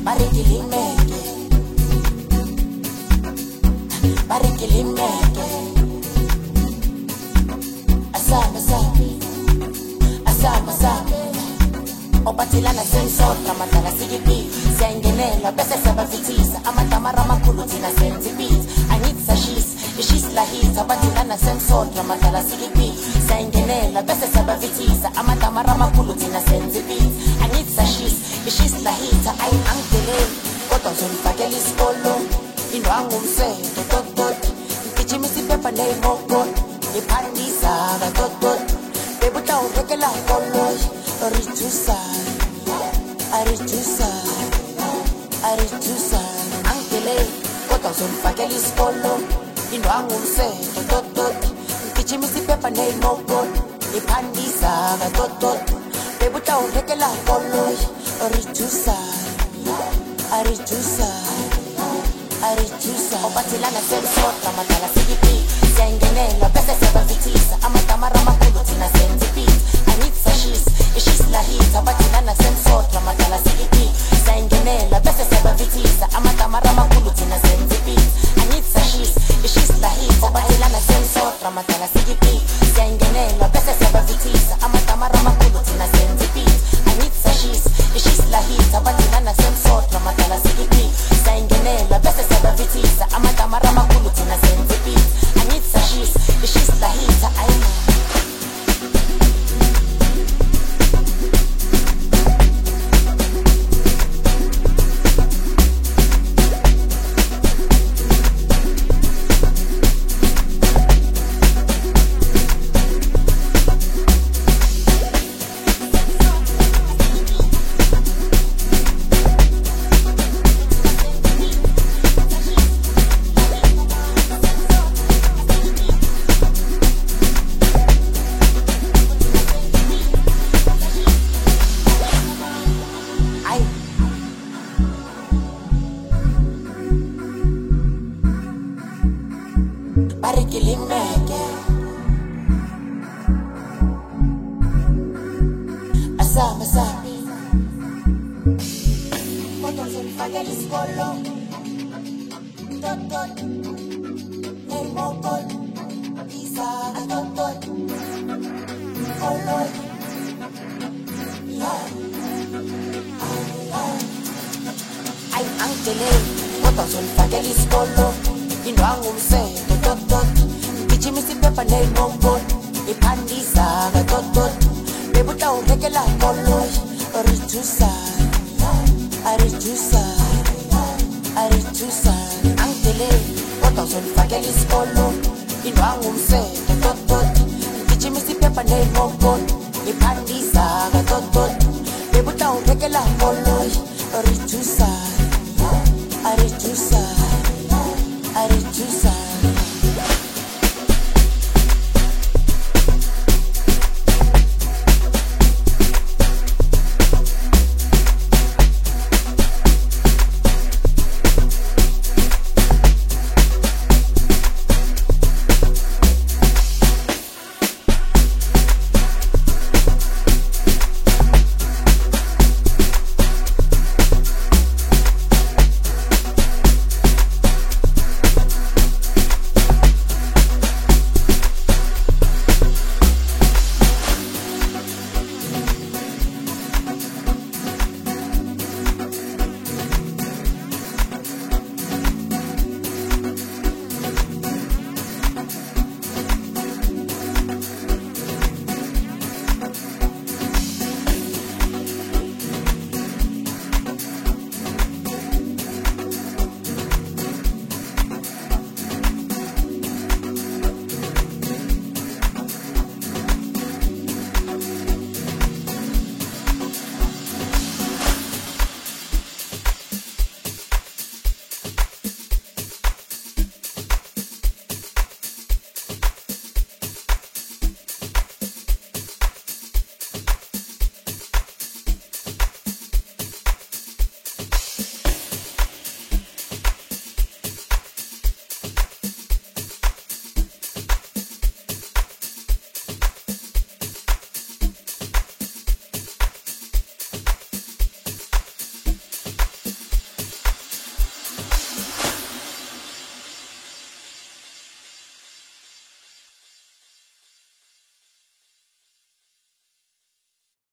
Barikilimeke, barikilimeke. Asame, asame, asame. Obatilana sensota, matala sigipi. Sengenela, bese sabavitisa. Amatamara makulu tina sensibit. Anitsa she's lahita. Obatilana sensota, matala sigipi. Sengenela, bese sabavitisa. Amatamara makulu tina sensibit. Anitsa she's lahita. Ay angele, koto zulfakeli skolo. Indwangu mseto, tot. Kichimisi pepa nei mokot. Ipandisa, tot. Bebuta urekela koloy. Aritusa, angele, koto zulfakeli skolo. Indwangu mseto, tot. Kichimisi pepa nei mokot. Ipandisa, tot. Bebuta urekela koloy. Aritusa, obatilana sensota, matala sigipi. Sengenela, bese sabavitisa. Amatamara makulu tina sensibit. Anitsa she's lahita. Obatilana sensota, matala sigipi. Sengenela, bese sabavitisa. Amatamara makulu tina sensibit. Anitsa she's lahita. Obatilana sensota, matala sigipi. Sengenela, bese sabavitisa. Amatamara makulu tina sensibit. Anitsa she's lahita. Obatilana sensota, matala sigipi. Sengenela, bese sabavitisa. Amatamara makulu tina sensibit. Anitsa she's lahita. Barikilimeke, asame, koto zulfakeli skolo. Tot, nei mokot. Isa, tot, koloy. Ay angele, koto zulfakeli skolo. Indwangu mseto, tot. Kichimisi pepa nei mokot. Ipandisa, tot. Bebuta urekela koloy. Aritusa, angele, koto zulfakeli skolo. Indwangu mseto, tot. Kichimisi pepa nei mokot. Ipandisa, tot. Bebuta urekela koloy.